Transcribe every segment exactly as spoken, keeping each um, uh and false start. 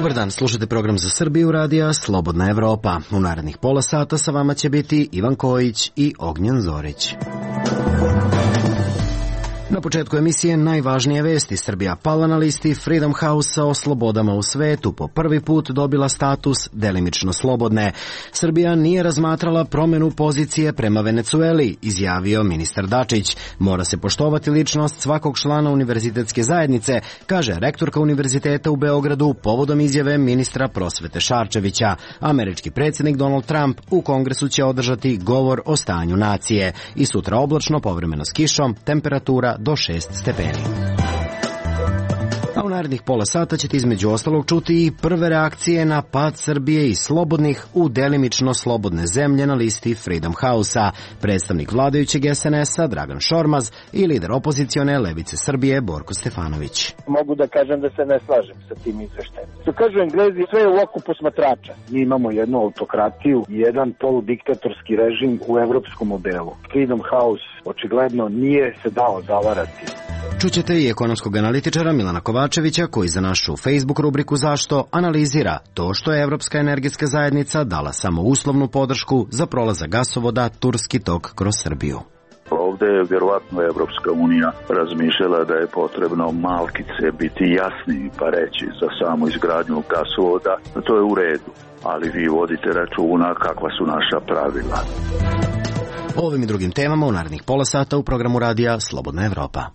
Dobar dan, slušate program za Srbiju radija Slobodna Evropa. U narednih pola sata sa vama će biti Ivan Kojić i Ognjen Zorić. Na početku emisije najvažnije vesti. Srbija pala na listi Freedom House-a o slobodama u svetu. Po prvi put dobila status delimično slobodne. Srbija nije razmatrala promenu pozicije prema Venecueli, izjavio ministar Dačić. Mora se poštovati ličnost svakog člana univerzitetske zajednice, kaže rektorka univerziteta u Beogradu povodom izjave ministra prosvete Šarčevića. Američki predsjednik Donald Trump u Kongresu će održati govor o stanju nacije. I sutra oblačno, povremeno s kišom, temperatura do šest stepeni. A u narednih pola sata ćete između ostalog čuti i prve reakcije na pad Srbije i slobodnih u delimično slobodne zemlje na listi Freedom House-a. Predstavnik vladajućeg es en es-a Dragan Šormaz i lider opozicione Levice Srbije Borko Stefanović. Mogu da kažem da se ne slažem sa tim izveštajem. Što kažu Englezi, sve je u oku posmatrača. Mi imamo jednu autokratiju i jedan poludiktatorski režim u evropskom modelu. Freedom House očigledno nije se dao zavarati. Čućete i ekonomskog analitičara Milana Kovačevića koji za našu Facebook rubriku Zašto analizira to što je Evropska energetska zajednica dala samo uslovnu podršku za prolazak gasovoda Turski tok kroz Srbiju. Ovde je vjerovatno Evropska unija razmišljala da je potrebno malkice biti jasniji pa reći za samu izgradnju gasovoda. To je u redu, ali vi vodite računa kakva su naša pravila. O ovim i drugim temama u narednih pola sata u programu radija Slobodna Evropa.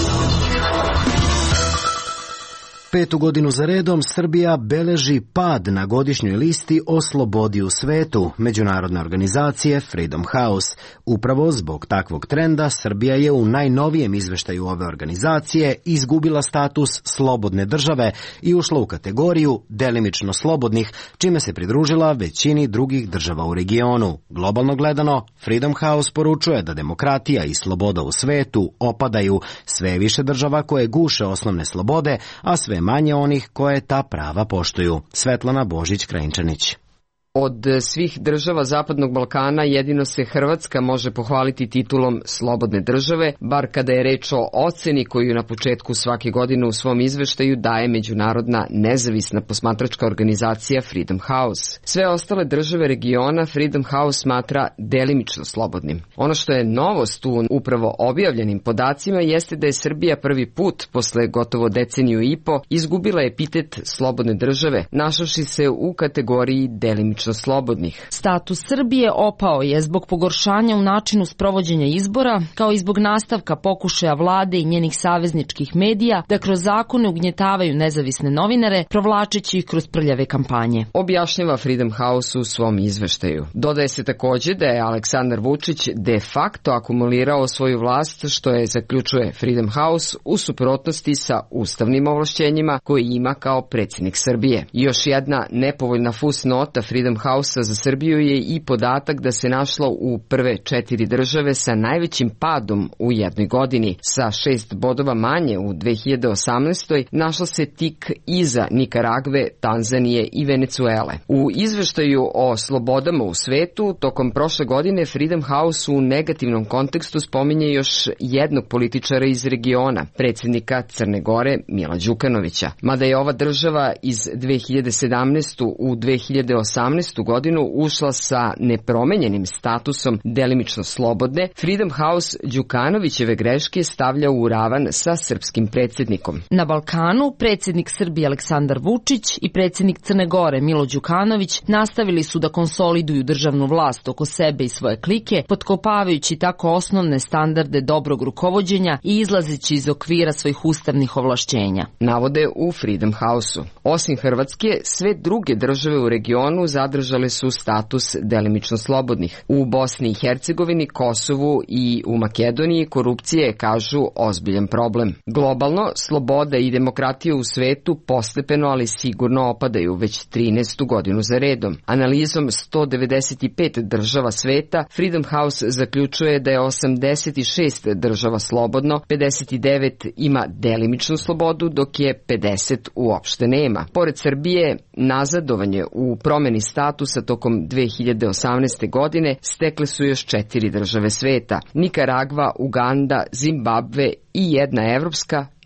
Petu godinu za redom Srbija beleži pad na godišnjoj listi o slobodi u svetu međunarodne organizacije Freedom House. Upravo zbog takvog trenda Srbija je u najnovijem izveštaju ove organizacije izgubila status slobodne države i ušla u kategoriju delimično slobodnih, čime se pridružila većini drugih država u regionu. Globalno gledano, Freedom House poručuje da demokratija i sloboda u svetu opadaju, sve više država koje guše osnovne slobode, a sve manje onih koje ta prava poštuju. Svetlana Božić-Krajinčanić. Od svih država Zapadnog Balkana jedino se Hrvatska može pohvaliti titulom slobodne države, bar kada je reč o oceni koju na početku svake godine u svom izveštaju daje međunarodna nezavisna posmatračka organizacija Freedom House. Sve ostale države regiona Freedom House smatra delimično slobodnim. Ono što je novost u upravo objavljenim podacima jeste da je Srbija prvi put posle gotovo deceniju i po izgubila epitet slobodne države, našavši se u kategoriji delimično slobodnih. Status Srbije opao je zbog pogoršanja u načinu sprovođenja izbora, kao i zbog nastavka pokušaja vlade i njenih savezničkih medija da kroz zakone ugnjetavaju nezavisne novinare, provlačeći ih kroz prljave kampanje. Objašnjava Freedom House u svom izveštaju. Dodaje se takođe da je Aleksandar Vučić de facto akumulirao svoju vlast, što je, zaključuje Freedom House, u suprotnosti sa ustavnim ovlašćenjima koje ima kao predsjednik Srbije. Još jedna nepovoljna fusnota Freedom House-a za Srbiju je i podatak da se našlo u prve četiri države sa najvećim padom u jednoj godini. Sa šest bodova manje u dve hiljade osamnaestoj našla se tik iza Nikaragve, Tanzanije i Venecuele. U izveštaju o slobodama u svetu tokom prošle godine Freedom House u negativnom kontekstu spominje još jednog političara iz regiona, predsjednika Crne Gore Mila Đukanovića. Mada je ova država iz dve hiljade sedamnaeste. u dve hiljade osamnaestu. godinu ušla sa nepromenjenim statusom delimično slobodne, Freedom House Đukanovićeve greške stavlja u ravan sa srpskim predsjednikom. Na Balkanu predsjednik Srbije Aleksandar Vučić i predsjednik Crne Gore Milo Đukanović nastavili su da konsoliduju državnu vlast oko sebe i svoje klike, potkopavajući tako osnovne standarde dobrog rukovođenja i izlazeći iz okvira svojih ustavnih ovlašćenja. Navode u Freedom House-u. Osim Hrvatske, sve druge države u regionu zadržale su status delimično slobodnih. U Bosni i Hercegovini, Kosovu i u Makedoniji korupcija je, kažu, ozbiljan problem. Globalno, sloboda i demokratija u svetu postepeno, ali sigurno opadaju već trinaestu godinu za redom. Analizom sto devedeset pet država sveta, Freedom House zaključuje da je osamdeset šest država slobodno, pedeset devet ima delimičnu slobodu, dok je pedeset uopšte nema. Pored Srbije, nazadovanje u promeni statusa tokom dve hiljade osamnaeste. godine stekle su još četiri države sveta: Nikaragva, Uganda, Zimbabve i jedna evropska,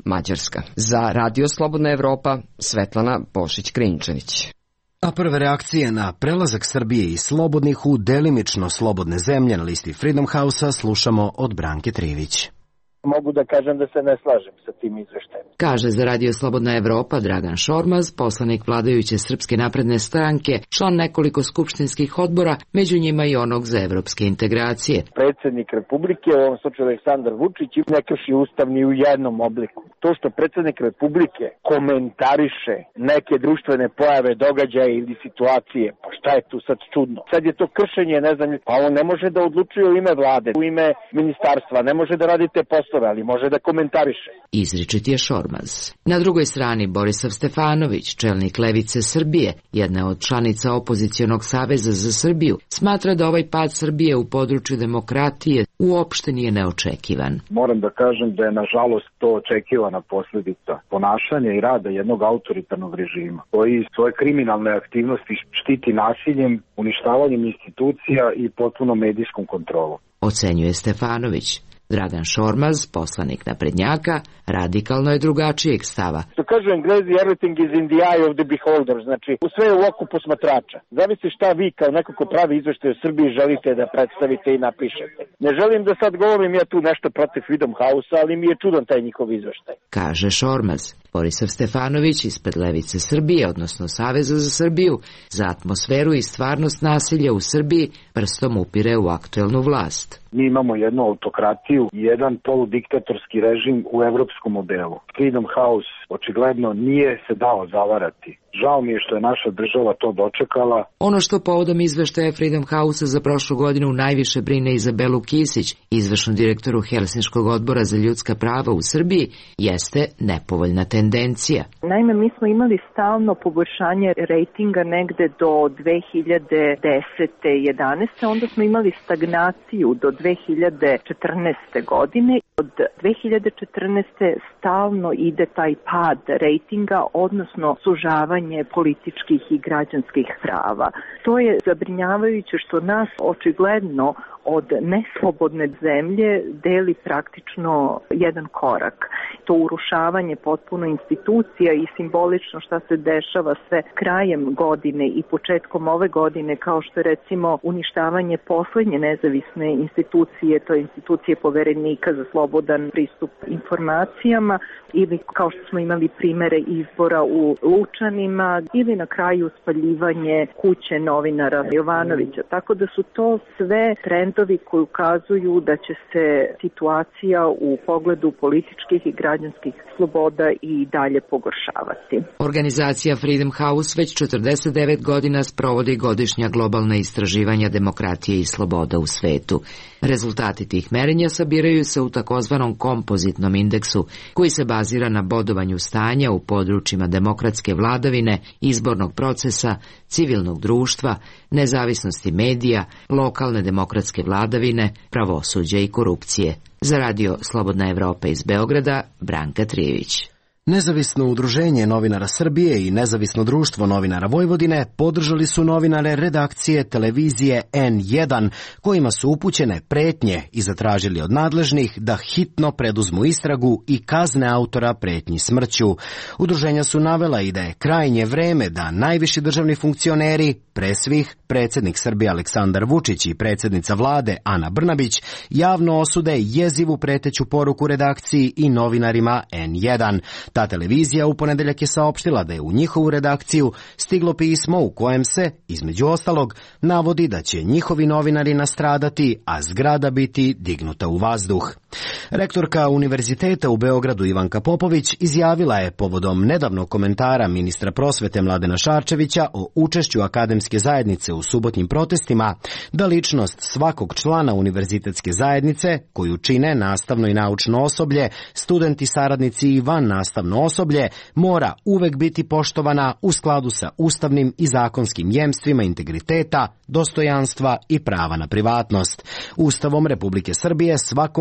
Mađarska. Za Radio Slobodna Evropa, Svetlana Bošić-Krinčanić. A prve reakcije na prelazak Srbije iz slobodnih u delimično slobodne zemlje na listi Freedom House-a slušamo od Branke Trivić. Mogu da kažem da se ne slažem sa tim izveštajem. Kaže za Radio Slobodna Evropa Dragan Šormaz, poslanik vladajuće Srpske napredne stranke, član nekoliko skupštinskih odbora, među njima i onog za evropske integracije. Predsjednik Republike, u ovom slučaju Aleksandar Vučić, ne krši ustav ni u jednom obliku. To što predsjednik Republike komentariše neke društvene pojave, događaje ili situacije, pa šta je tu sad čudno? Sad je to kršenje, ne znam, pa on ne može da odlučuje u ime vlade, u ime ministarstva, ne može da radi te poslove, ali može da komentariše. Izričit je Šormaz. Na drugoj strani Borisav Stefanović, čelnik Levice Srbije, jedna od članica opozicionog saveza za Srbiju, smatra da ovaj pad Srbije u području demokratije uopšte nije neočekivan. Moram da kažem da je nažalost to očekivana posljedica ponašanja i rada jednog autoritarnog režima koji svoje kriminalne aktivnosti štiti nasiljem, uništavanjem institucija i potpuno medijskom kontrolom. Ocenjuje Stefanović. Dragan Šormaz, poslanik naprednjaka, radikalno je drugačijeg stava. Što kažu Englezi, everything is in the eye of the beholder, znači u sve je u oku posmatrača. Zavisi šta vi kao neko ko pravi izveštaj o Srbiji želite da predstavite i napišete. Ne želim da sad govorim ja tu nešto protiv Freedom House-a, ali mi je čudan taj njihov izveštaj. Kaže Šormaz. Borisav Stefanović ispred Levice Srbije, odnosno Saveza za Srbiju, za atmosferu i stvarnost nasilja u Srbiji prstom upire u aktuelnu vlast. Mi imamo jednu autokratiju i jedan poludiktatorski režim u evropskom modelu. Freedom House očigledno nije se dao zavarati. Žao mi je što je naša država to dočekala. Ono što povodom izveštaja Freedom House-a za prošlu godinu najviše brine Izabelu Kisić, izvršnu direktoru Helsinškog odbora za ljudska prava u Srbiji, jeste nepovoljna tendencija. Naime, mi smo imali stalno poboljšanje rejtinga negde do dve hiljade desete jedanaeste onda smo imali stagnaciju do dve hiljade četrnaeste godine. Od dve hiljade četrnaeste stalno ide taj pad rejtinga, odnosno sužavanje političkih i građanskih prava. To je zabrinjavajuće što nas očigledno od neslobodne zemlje deli praktično jedan korak. To urušavanje potpuno institucija i simbolično šta se dešava sve krajem godine i početkom ove godine, kao što je recimo uništavanje poslednje nezavisne institucije, to je institucije Poverenika za slobodan pristup informacijama, ili kao što smo imali primere izbora u Lučanima, ili na kraju spaljivanje kuće novinara Jovanovića. Tako da su to sve trendovi koji ukazuju da će se situacija u pogledu političkih i građanskih sloboda i dalje pogoršavati. Organizacija Freedom House već četrdeset devet godina sprovodi godišnja globalna istraživanja demokratije i sloboda u svetu. Rezultati tih merenja sabiraju se u takozvanom kompozitnom indeksu, koji se bazira na bodovanju stanja u područjima demokratske vladavine, izbornog procesa, civilnog društva, nezavisnosti medija, lokalne demokratske vladavine, pravosuđa i korupcije. Za Radio Slobodna Evropa iz Beograda, Branka Trivić. Nezavisno udruženje novinara Srbije i Nezavisno društvo novinara Vojvodine podržali su novinare redakcije televizije en jedan, kojima su upućene pretnje i zatražili od nadležnih da hitno preduzmu istragu i kazne autora pretnji smrću. Udruženja su navela i da je krajnje vreme da najviši državni funkcioneri, pre svih predsjednik Srbije Aleksandar Vučić i predsjednica vlade Ana Brnabić, javno osude jezivu preteću poruku redakciji i novinarima en jedan. Ta televizija u ponedeljak je saopštila da je u njihovu redakciju stiglo pismo u kojem se, između ostalog, navodi da će njihovi novinari nastradati, a zgrada biti dignuta u vazduh. Rektorka Univerziteta u Beogradu Ivanka Popović izjavila je povodom nedavnog komentara ministra prosvete Mladena Šarčevića o učešću akademske zajednice u subotnjim protestima da ličnost svakog člana univerzitetske zajednice, koju čine nastavno i naučno osoblje, studenti, saradnici i van nastavno osoblje, mora uvek biti poštovana u skladu sa ustavnim i zakonskim jemstvima integriteta, dostojanstva i prava na privatnost. Ustavom Republike Srbije svakom građaninu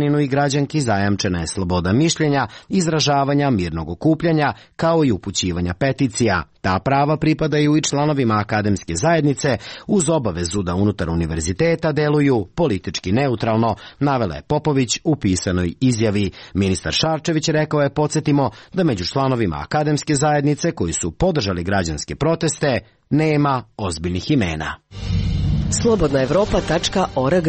građaninu i građanki zajamčena je sloboda mišljenja, izražavanja, mirnog okupljanja, kao i upućivanja peticija. Ta prava pripadaju i članovima akademske zajednice uz obavezu da unutar univerziteta deluju politički neutralno, navela je Popović u pisanoj izjavi. Ministar Šarčević rekao je, podsjetimo, da među članovima akademske zajednice koji su podržali građanske proteste nema ozbiljnih imena. slobodna evropa tačka org.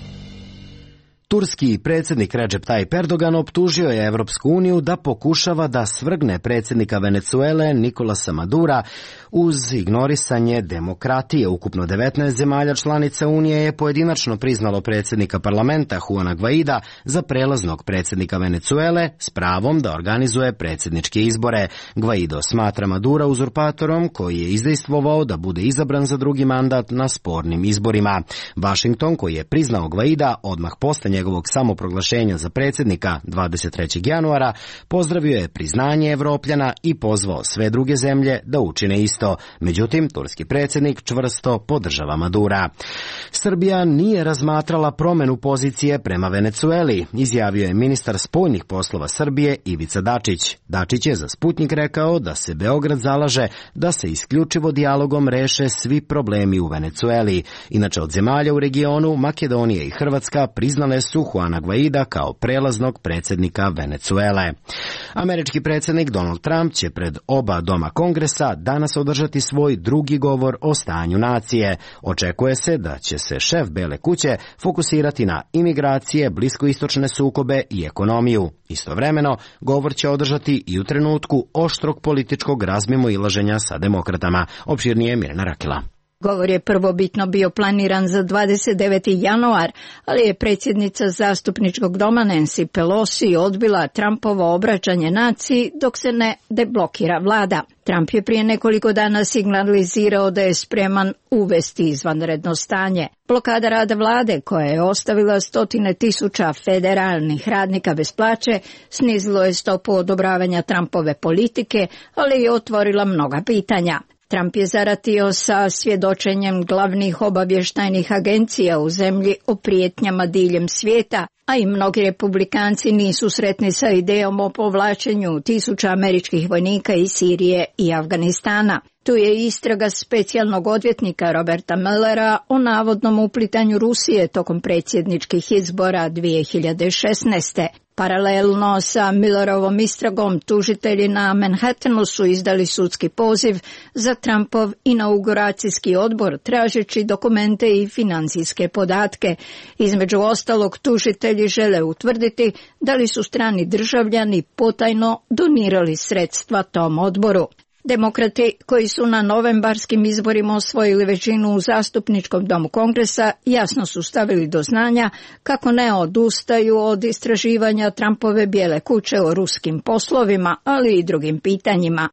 Turski predsjednik Recep Tayyip Erdogan optužio je Evropsku uniju da pokušava da svrgne predsjednika Venecuele Nicolasa Madura uz ignorisanje demokratije. Ukupno devetnaest zemalja članica Unije je pojedinačno priznalo predsjednika parlamenta Juana Guaida za prelaznog predsjednika Venecuele s pravom da organizuje predsjedničke izbore. Guaido smatra Madura uzurpatorom koji je izdejstvovao da bude izabran za drugi mandat na spornim izborima. Washington, koji je priznao Guaida odmah posle njegovog samoproglašenja za predsjednika dvadeset trećeg januara, pozdravio je priznanje Evropljana i pozvao sve druge zemlje da učine isto. Međutim, turski predsjednik čvrsto podržava Madura. Srbija nije razmatrala promjenu pozicije prema Venecueli, izjavio je ministar spoljnih poslova Srbije Ivica Dačić. Dačić je za Sputnjik rekao da se Beograd zalaže da se isključivo dijalogom reše svi problemi u Venecueli. Inače, od zemalja u regionu, Makedonija i Hrvatska priznale su Juana Guaida kao prelaznog predsjednika Venecuele. Američki predsjednik Donald Trump će pred oba doma Kongresa danas održati svoj drugi govor o stanju nacije. Očekuje se da će se šef Bele kuće fokusirati na imigracije, bliskoistočne sukobe i ekonomiju. Istovremeno, govor će održati i u trenutku oštrog političkog razmimoilaženja sa demokratama. Opširnije Mirjana Rakela. Govor je prvobitno bio planiran za dvadeset deveti januar, ali je predsjednica zastupničkog doma Nancy Pelosi odbila Trumpovo obraćanje naciji dok se ne deblokira vlada. Trump je prije nekoliko dana signalizirao da je spreman uvesti izvanredno stanje. Blokada rada vlade, koja je ostavila stotine tisuća federalnih radnika bez plaće, snizilo je stopu odobravanja Trumpove politike, ali je otvorila mnoga pitanja. Trump je zaratio sa svjedočenjem glavnih obavještajnih agencija u zemlji o prijetnjama diljem svijeta, a i mnogi republikanci nisu sretni sa idejom o povlačenju tisuća američkih vojnika iz Sirije i Afganistana. Tu je istraga specijalnog odvjetnika Roberta Muellera o navodnom uplitanju Rusije tokom predsjedničkih izbora dvije hiljade šesnaeste. Paralelno sa Muellerovom istragom, tužitelji na Manhattanu su izdali sudski poziv za Trumpov inauguracijski odbor tražeći dokumente i financijske podatke. Između ostalog, tužitelji žele utvrditi da li su strani državljani potajno donirali sredstva tom odboru. Demokrati, koji su na novembarskim izborima osvojili većinu u zastupničkom domu Kongresa, jasno su stavili do znanja kako ne odustaju od istraživanja Trumpove Bijele kuće o ruskim poslovima, ali i drugim pitanjima.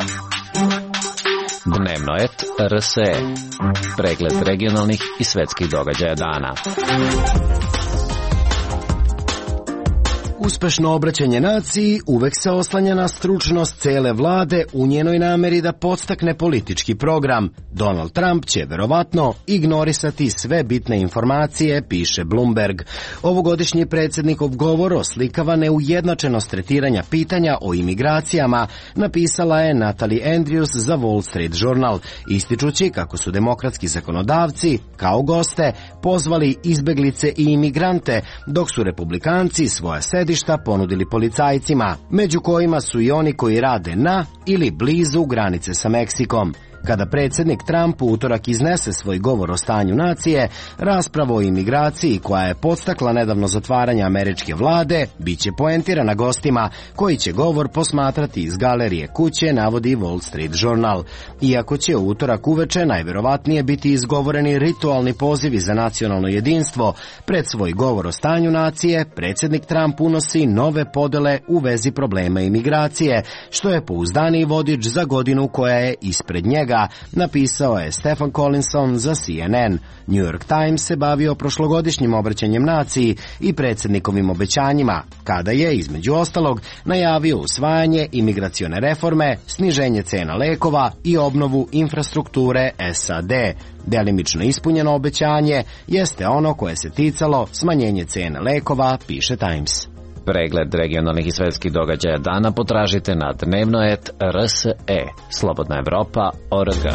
Dnevno et R S E. Pregled regionalnih i svetskih događaja dana. Uspešno obraćanje naciji uvek se oslanja na stručnost cele vlade u njenoj nameri da podstakne politički program. Donald Trump će verovatno ignorisati sve bitne informacije, piše Bloomberg. Ovogodišnji predsjednikov govor oslikava neujednačenost tretiranja pitanja o imigracijama, napisala je Natalie Andrews za Wall Street Journal, ističući kako su demokratski zakonodavci, kao goste, pozvali izbeglice i imigrante, dok su republikanci svoja sedišta ponudili policajcima, među kojima su i oni koji rade na ili blizu granice sa Meksikom. Kada predsjednik Trump u utorak iznese svoj govor o stanju nacije, rasprava o imigraciji koja je podstakla nedavno zatvaranje američke vlade bit će poentirana gostima koji će govor posmatrati iz galerije kuće, navodi Wall Street Journal. Iako će u utorak uveče najverovatnije biti izgovoreni ritualni pozivi za nacionalno jedinstvo, pred svoj govor o stanju nacije predsjednik Trump unosi nove podele u vezi problema imigracije, što je pouzdaniji vodič za godinu koja je ispred njega, svega, napisao je Stephen Collinson za C N N. New York Times se bavio prošlogodišnjim obraćanjem naciji i predsjednikovim obećanjima, kada je, između ostalog, najavio usvajanje imigracione reforme, sniženje cena lekova i obnovu infrastrukture S A D. Delimično ispunjeno obećanje jeste ono koje se ticalo smanjenje cene lekova, piše Times. Pregled regionalnih i svetskih događaja dana potražite na dnevnoet R S E, Slobodna Evropa, O R G.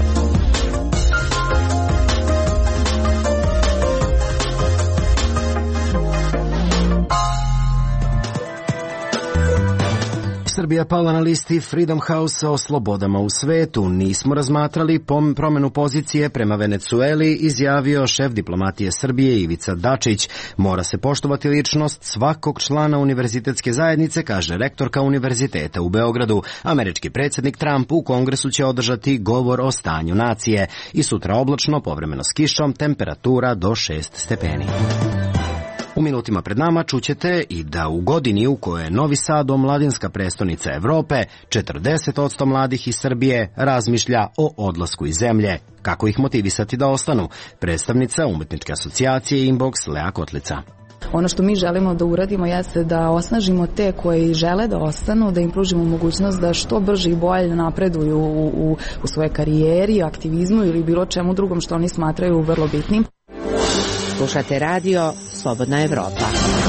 Srbija pala na listi Freedom House o slobodama u svetu. Nismo razmatrali promenu pozicije prema Venecueli, izjavio šef diplomatije Srbije Ivica Dačić. Mora se poštovati ličnost svakog člana univerzitetske zajednice, kaže rektorka univerziteta u Beogradu. Američki predsjednik Trump u Kongresu će održati govor o stanju nacije. I sutra oblačno, povremeno s kišom, temperatura do šest stepeni. U minutima pred nama čućete i da u godini u kojoj je Novi Sad omladinska prestonica Evrope, četrdeset posto mladih iz Srbije razmišlja o odlasku iz zemlje. Kako ih motivisati da ostanu? Predstavnica Umetničke asocijacije Inbox Lea Kotlica. Ono što mi želimo da uradimo jeste da osnažimo te koji žele da ostanu, da im pružimo mogućnost da što brže i bolje napreduju u, u, u svojoj karijeri, aktivizmu ili bilo čemu drugom što oni smatraju vrlo bitnim. Slušate radio Slobodna Evropa.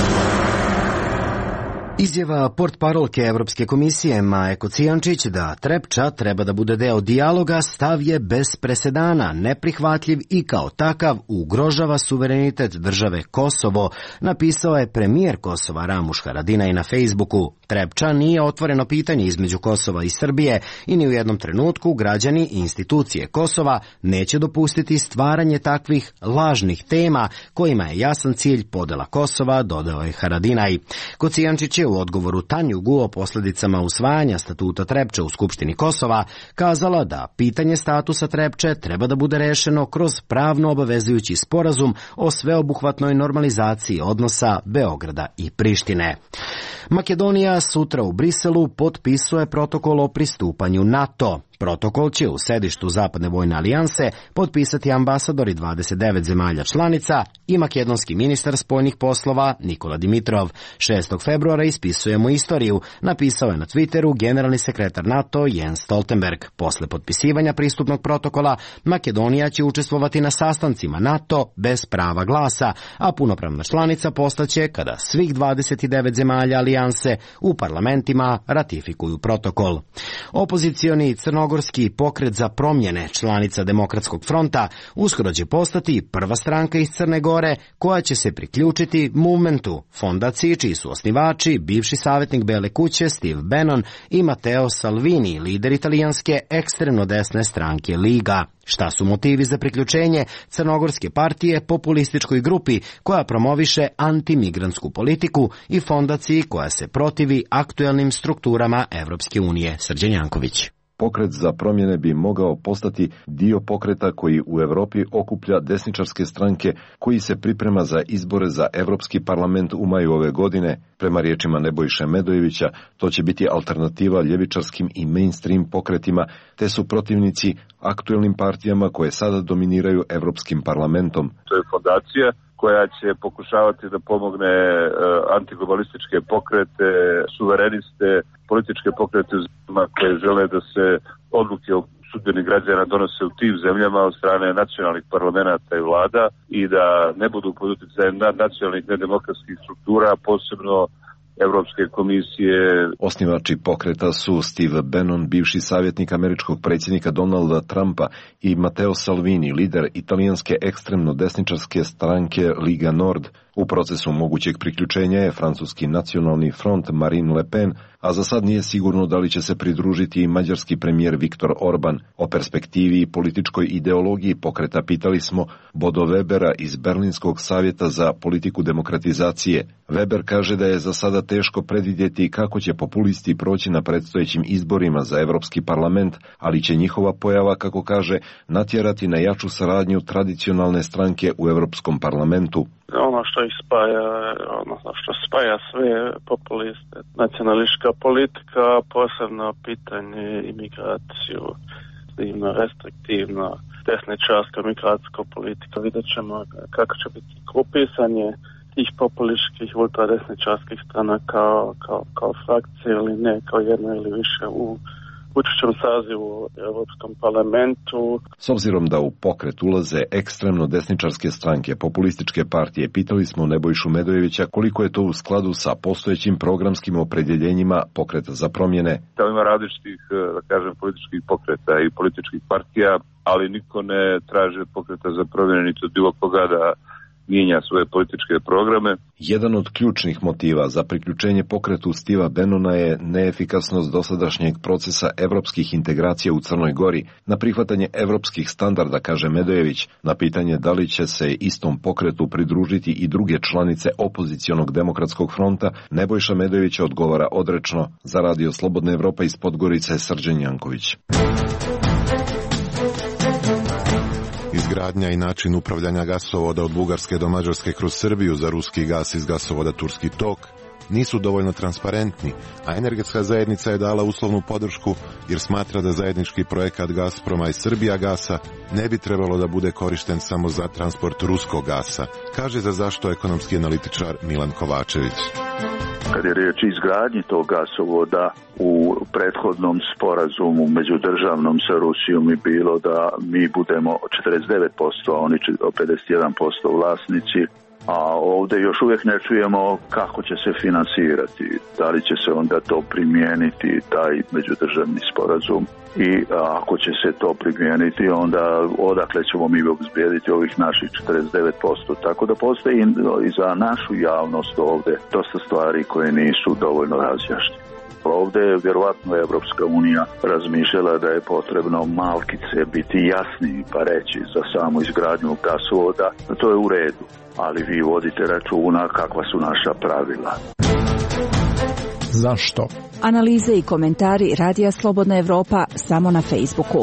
Izjava portparolke Evropske komisije Maje Kocijančić da Trepča treba da bude deo dijaloga stav je bez presedana, neprihvatljiv i kao takav ugrožava suverenitet države Kosovo, napisao je premijer Kosova Ramuš Haradinaj na Facebooku. Trepča nije otvoreno pitanje između Kosova i Srbije i ni u jednom trenutku građani i institucije Kosova neće dopustiti stvaranje takvih lažnih tema kojima je jasan cilj podela Kosova, dodao je Haradinaj. Kocijančić je u odgovoru Tanjugu o posljedicama usvajanja statuta Trepče u Skupštini Kosova kazala da pitanje statusa Trepče treba da bude rešeno kroz pravno obavezujući sporazum o sveobuhvatnoj normalizaciji odnosa Beograda i Prištine. Makedonija sutra u Briselu potpisuje protokol o pristupanju NATO. Protokol će u sedištu Zapadne vojne alijanse potpisati ambasadori dvadeset devet zemalja članica i makedonski ministar spoljnih poslova Nikola Dimitrov. šestog februara ispisujemo istoriju, napisao je na Twitteru generalni sekretar NATO Jens Stoltenberg. Posle potpisivanja pristupnog protokola, Makedonija će učestvovati na sastancima NATO bez prava glasa, a punopravna članica postaće kada svih dvadeset devet zemalja alijanse u parlamentima ratifikuju protokol. Opozicioni crnogorski pokret za promjene, članica Demokratskog fronta, uskoro će postati prva stranka iz Crne Gore koja će se priključiti Movementu, fondaciji čiji su osnivači bivši savjetnik Bele kuće Steve Bannon i Matteo Salvini, lider italijanske ekstremno desne stranke Liga. Šta su motivi za priključenje crnogorske partije populističkoj grupi koja promoviše antimigrantsku politiku i fondaciji koja se protivi aktuelnim strukturama Evropske unije? Srđan Janković. Pokret za promjene bi mogao postati dio pokreta koji u Evropi okuplja desničarske stranke koji se priprema za izbore za Evropski parlament u maju ove godine. Prema riječima Nebojše Medojevića, to će biti alternativa ljevičarskim i mainstream pokretima, te su protivnici aktuelnim partijama koje sada dominiraju Evropskim parlamentom. To je fondacija koja će pokušavati da pomogne uh, antiglobalističke pokrete, suvereniste, političke pokrete koje žele da se odluke o sudbini građana donose u tim zemljama od strane nacionalnih parlamenta i vlada i da ne budu pod utjecajem nacionalnih nedemokratskih struktura, posebno Evropske komisije. Osnivači pokreta su Steve Bannon, bivši savjetnik američkog predsjednika Donalda Trumpa, i Matteo Salvini, lider italijanske ekstremno desničarske stranke Liga Nord. U procesu mogućeg priključenja je francuski nacionalni front Marine Le Pen, a za sad nije sigurno da li će se pridružiti i mađarski premijer Viktor Orban. O perspektivi i političkoj ideologiji pokreta pitali smo Bodo Webera iz Berlinskog savjeta za politiku demokratizacije. Weber kaže da je za sada teško predvidjeti kako će populisti proći na predstojećim izborima za Evropski parlament, ali će njihova pojava, kako kaže, natjerati na jaču saradnju tradicionalne stranke u Evropskom parlamentu. Ono što ih spaja, odnosno što spaja sve populiste, nacionalistička politika, posebno pitanje imigraciju. represivno, restriktivno, desničarska migracijska politika. Vidjet ćemo kako će biti grupisanje tih populističkih ultradesničarskih strana kao, kao, kao frakcije ili ne, kao jedno ili više u budućem sazivu u Europskom parlamentu. S obzirom da u pokret ulaze ekstremno desničarske stranke, populističke partije, pitali smo Nebojšu Medojevića koliko je to u skladu sa postojećim programskim opredjeljenjima Pokreta za promjene. Da ima različitih, da kažem, političkih pokreta i političkih partija, ali niko ne traži od Pokreta za promjene niti od bilo koga da mijenja svoje političke programe. Jedan od ključnih motiva za priključenje pokretu Steva Bannona je neefikasnost dosadašnjeg procesa evropskih integracija u Crnoj Gori, na prihvatanje evropskih standarda, kaže Medojević. Na pitanje da li će se istom pokretu pridružiti i druge članice opozicionog demokratskog fronta, Nebojša Medojević odgovara odrečno. Za Radio Slobodna Evropa iz Podgorice, Srđan Janković. Izgradnja i način upravljanja gasovoda od Bugarske do Mađarske kroz Srbiju za ruski gas iz gasovoda Turski tok nisu dovoljno transparentni, a energetska zajednica je dala uslovnu podršku jer smatra da zajednički projekat Gazproma i Srbija gasa ne bi trebalo da bude korišten samo za transport ruskog gasa, kaže za zašto ekonomski analitičar Milan Kovačević. Kad je riječ o izgradnji tog gasovoda, u prethodnom sporazumu međudržavnom sa Rusijom je bilo da mi budemo četrdeset devet posto, a oni pedeset jedan posto vlasnici, a ovdje još uvijek ne čujemo kako će se finansirati, da li će se onda to primijeniti, taj međudržavni sporazum, i ako će se to primijeniti, onda odakle ćemo mi obezbijediti ovih naših četrdeset devet posto. Tako da postoji i za našu javnost ovdje dosta stvari koje nisu dovoljno razjašnjene. Ovdje je vjerovatno Evropska unija razmišljala da je potrebno malkice biti jasniji pa reći za samu izgradnju gasovoda. To je u redu, ali vi vodite računa kakva su naša pravila. Zašto? Analize i komentari Radija Slobodna Evropa samo na Facebooku.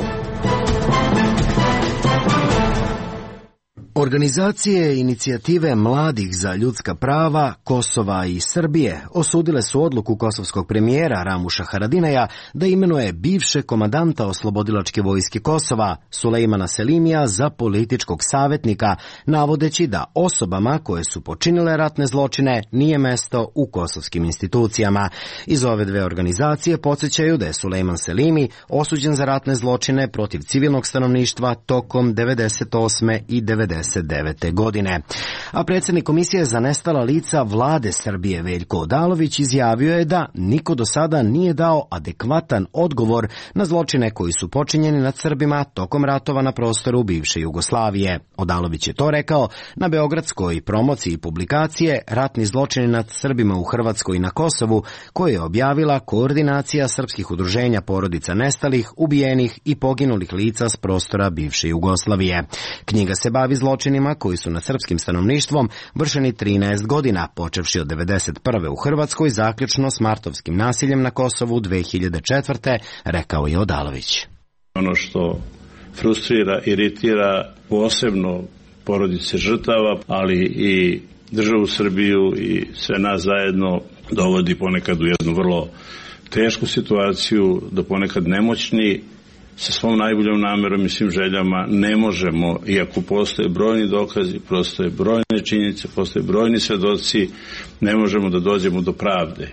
Organizacije inicijative mladih za ljudska prava Kosova i Srbije osudile su odluku kosovskog premijera Ramuša Haradinaja da imenuje bivše komandanta oslobodilačke vojske Kosova Sulejmana Selimija za političkog savjetnika, navodeći da osobama koje su počinile ratne zločine nije mesto u kosovskim institucijama. Iz ove dve organizacije podsjećaju da je Sulejman Selimi osuđen za ratne zločine protiv civilnog stanovništva tokom devedeset osme i devedeset devete godine. A predsjednik Komisije za nestala lica vlade Srbije Veljko Odalović izjavio je da niko do sada nije dao adekvatan odgovor na zločine koji su počinjeni nad Srbima tokom ratova na prostoru bivše Jugoslavije. Odalović je to rekao na beogradskoj promociji publikacije Ratni zločini nad Srbima u Hrvatskoj i na Kosovu, koju je objavila Koordinacija srpskih udruženja porodica nestalih, ubijenih i poginulih lica s prostora bivše Jugoslavije. Knjiga se bavi zločinima koji su nad srpskim stanovništvom vršeni trinaest godina, počevši od devedeset prve u Hrvatskoj, zaključno s martovskim nasiljem na Kosovu dve hiljade četvrte, rekao je Odalović. Ono što frustrira, iritira posebno porodice žrtava, ali i državu Srbiju i sve nas zajedno dovodi ponekad u jednu vrlo tešku situaciju, da ponekad nemoćni sa svom najboljom namerom i svim željama ne možemo, iako postoje brojni dokazi, postoje brojne činjenice, postoje brojni svedoci, ne možemo da dođemo do pravde.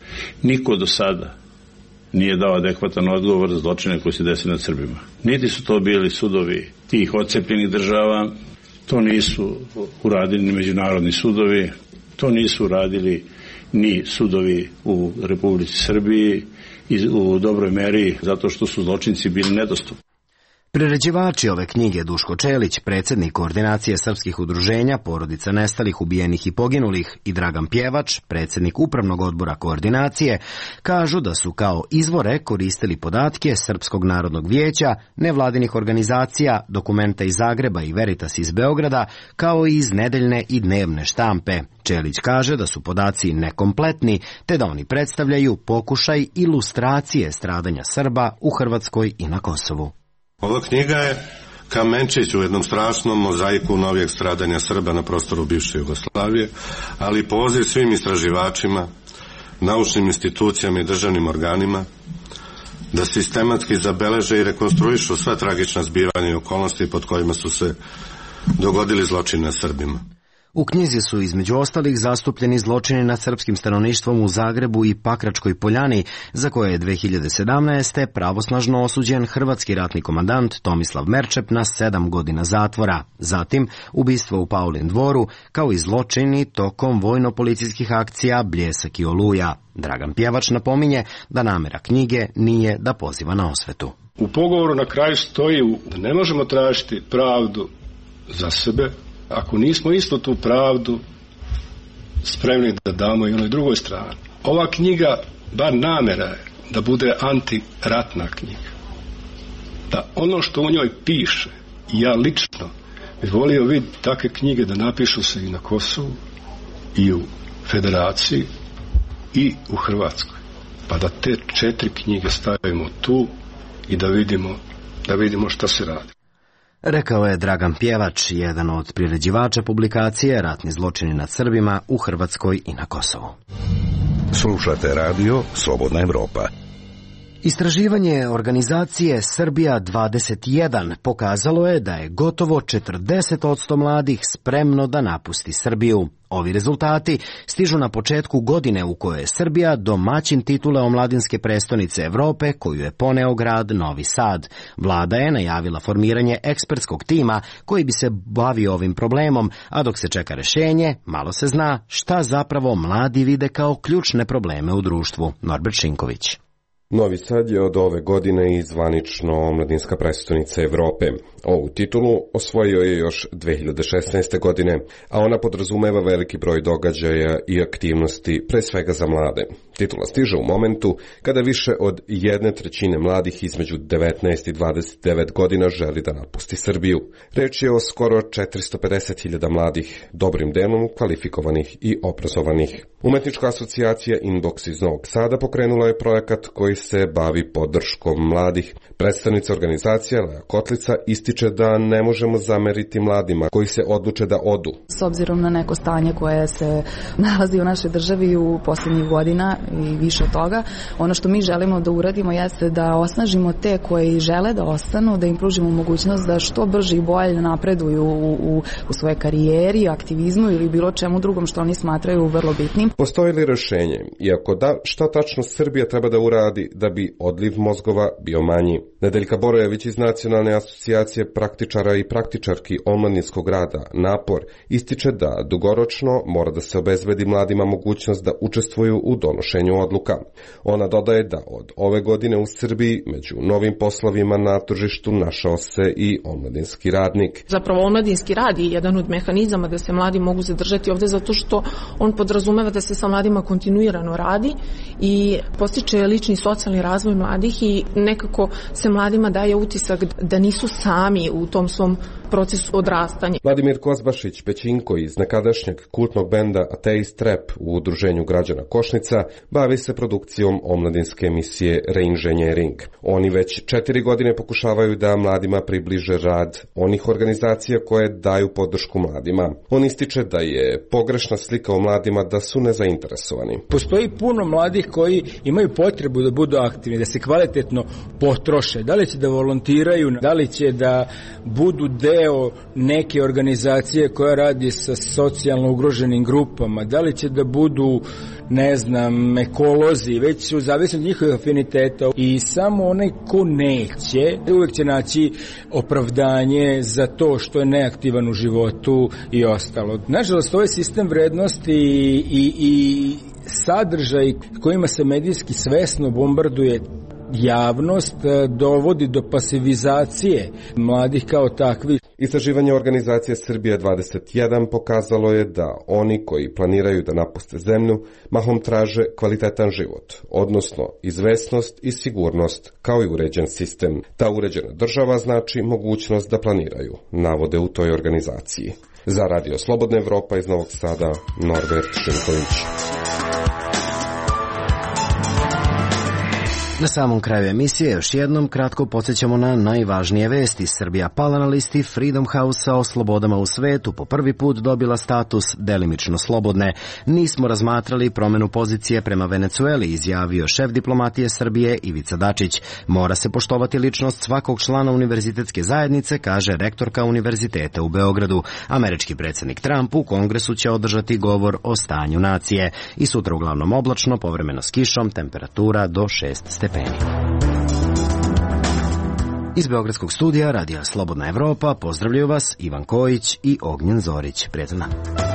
Niko do sada nije dao adekvatan odgovor za zločine koji se desili nad Srbima. Niti su to bili sudovi tih odcepljenih država, to nisu uradili ni međunarodni sudovi, to nisu uradili ni sudovi u Republici Srbiji, i u dobroj meri zato što su zločinci bili nedostupni. Priređivači ove knjige Duško Čelić, predsjednik Koordinacije srpskih udruženja porodica nestalih, ubijenih i poginulih, i Dragan Pjevač, predsjednik Upravnog odbora Koordinacije, kažu da su kao izvore koristili podatke Srpskog narodnog vijeća, nevladinih organizacija, dokumenta iz Zagreba i Veritas iz Beograda, kao i iz nedeljne i dnevne štampe. Čelić kaže da su podaci nekompletni, te da oni predstavljaju pokušaj ilustracije stradanja Srba u Hrvatskoj i na Kosovu. Ova knjiga je kamenčić u jednom strašnom mozaiku novijeg stradanja Srba na prostoru bivše Jugoslavije, ali poziv svim istraživačima, naučnim institucijama i državnim organima da sistematski zabeleže i rekonstruišu sva tragična zbivanja i okolnosti pod kojima su se dogodili zločini nad Srbima. U knjizi su između ostalih zastupljeni zločini nad srpskim stanovništvom u Zagrebu i Pakračkoj Poljani, za koje je dve hiljade sedamnaeste. pravosnažno osuđen hrvatski ratni komandant Tomislav Merčep na sedam godina zatvora. Zatim ubistvo u Paulin dvoru, kao i zločini tokom vojno-policijskih akcija Bljesak i Oluja. Dragan Pjevač napominje da namera knjige nije da poziva na osvetu. U pogovoru na kraju stoji da ne možemo tražiti pravdu za sebe ako nismo isto tu pravdu spremni da damo i onoj drugoj strani. Ova knjiga, bar namera je da bude antiratna knjiga. Da ono što u njoj piše, ja lično bi volio vidjeti takve knjige da napišu se i na Kosovu, i u Federaciji, i u Hrvatskoj. Pa da te četiri knjige stavimo tu i da vidimo, da vidimo šta se radi. Rekao je Dragan Pjevač, jedan od priređivača publikacije Ratni zločini nad Srbima u Hrvatskoj i na Kosovu. Slušate radio Slobodna Evropa. Istraživanje organizacije Srbija dvadeset jedan pokazalo je da je gotovo četrdeset posto mladih spremno da napusti Srbiju. Ovi rezultati stižu na početku godine u kojoj je Srbija domaćin titule omladinske prestonice Evrope koju je poneo grad Novi Sad. Vlada je najavila formiranje ekspertskog tima koji bi se bavio ovim problemom, a dok se čeka rešenje, malo se zna šta zapravo mladi vide kao ključne probleme u društvu. Norbert Šinković. Novi Sad je od ove godine i zvanično omladinska prestonica Evrope. Ovu titulu osvojio je još dve hiljade šesnaeste. godine, a ona podrazumeva veliki broj događaja i aktivnosti, pre svega za mlade. Titula stiže u momentu kada više od jedne trećine mladih između devetnaest i dvadeset devet godina želi da napusti Srbiju. Reč je o skoro četiristo pedeset hiljada mladih, dobrim delom kvalifikovanih i obrazovanih. Umetnička asocijacija Inbox iz Novog Sada pokrenula je projekat koji se bavi podrškom mladih. Predstavnica organizacije Lea Kotlica ističe da ne možemo zameriti mladima koji se odluče da odu. S obzirom na neko stanje koje se nalazi u našoj državi u posljednjih godina i više od toga, ono što mi želimo da uradimo jeste da osnažimo te koji žele da ostanu, da im pružimo mogućnost da što brže i bolje napreduju u, u, u svojoj karijeri, aktivizmu ili bilo čemu drugom što oni smatraju vrlo bitnim. Postoji li rešenje? Iako da, šta tačno Srbija treba da uradi da bi odliv mozgova bio manji? Nedeljka Borojević iz Nacionalne asocijacije praktičara i praktičarki omladinskog rada Napor ističe da dugoročno mora da se obezbedi mladima mogućnost da učestvuju u donošenju odluka. Ona dodaje da od ove godine u Srbiji među novim poslovima na tržištu našao se i omladinski radnik. Zapravo omladinski rad je jedan od mehanizama da se mladi mogu zadržati ovde zato što on podrazumeva da se sa mladima kontinuirano radi i postiče lični socijalni razvoj mladih i nekako se mladima daje utisak da nisu sami u tom svom procesu odrastanja. Vladimir Kozbašić Pećinko iz nekadašnjeg kultnog benda Ateist Rap u udruženju građana Košnica bavi se produkcijom omladinske emisije Reinženjering. Oni već četiri godine pokušavaju da mladima približe rad onih organizacija koje daju podršku mladima. On ističe da je pogrešna slika o mladima da su nezainteresovani. Postoji puno mladih koji imaju potrebu da budu aktivni, da se kvalitetno potroše. Da li će da volontiraju, da li će da budu deo neke organizacije koja radi sa socijalno ugroženim grupama, da li će da budu, ne znam, ekolozi, već su zavisni od njihovih afiniteta i samo onaj ko neće, uvek će naći opravdanje za to što je neaktivan u životu i ostalo. Nažalost, ovaj sistem vrednosti i, i, i sadržaj kojima se medijski svesno bombarduje javnost dovodi do pasivizacije mladih kao takvih. Istraživanje organizacije Srbija dvadeset jedan pokazalo je da oni koji planiraju da napuste zemlju mahom traže kvalitetan život, odnosno izvesnost i sigurnost kao i uređen sistem. Ta uređena država znači mogućnost da planiraju, navode u toj organizaciji. Za Radio Slobodna Evropa iz Novog Sada, Norbert Šinković. Na samom kraju emisije još jednom kratko podsjećamo na najvažnije vesti. Srbija pala na listi Freedom House-a o slobodama u svetu, po prvi put dobila status delimično slobodne. Nismo razmatrali promenu pozicije prema Venecueli, izjavio šef diplomatije Srbije Ivica Dačić. Mora se poštovati ličnost svakog člana univerzitetske zajednice, kaže rektorka univerziteta u Beogradu. Američki predsjednik Trump u Kongresu će održati govor o stanju nacije. I sutra uglavnom oblačno, povremeno s kišom, temperatura do šest stepeni. Iz Beogradskog studija Radija Slobodna Evropa pozdravljaju vas Ivan Kojić i Ognjen Zorić. Prijatno.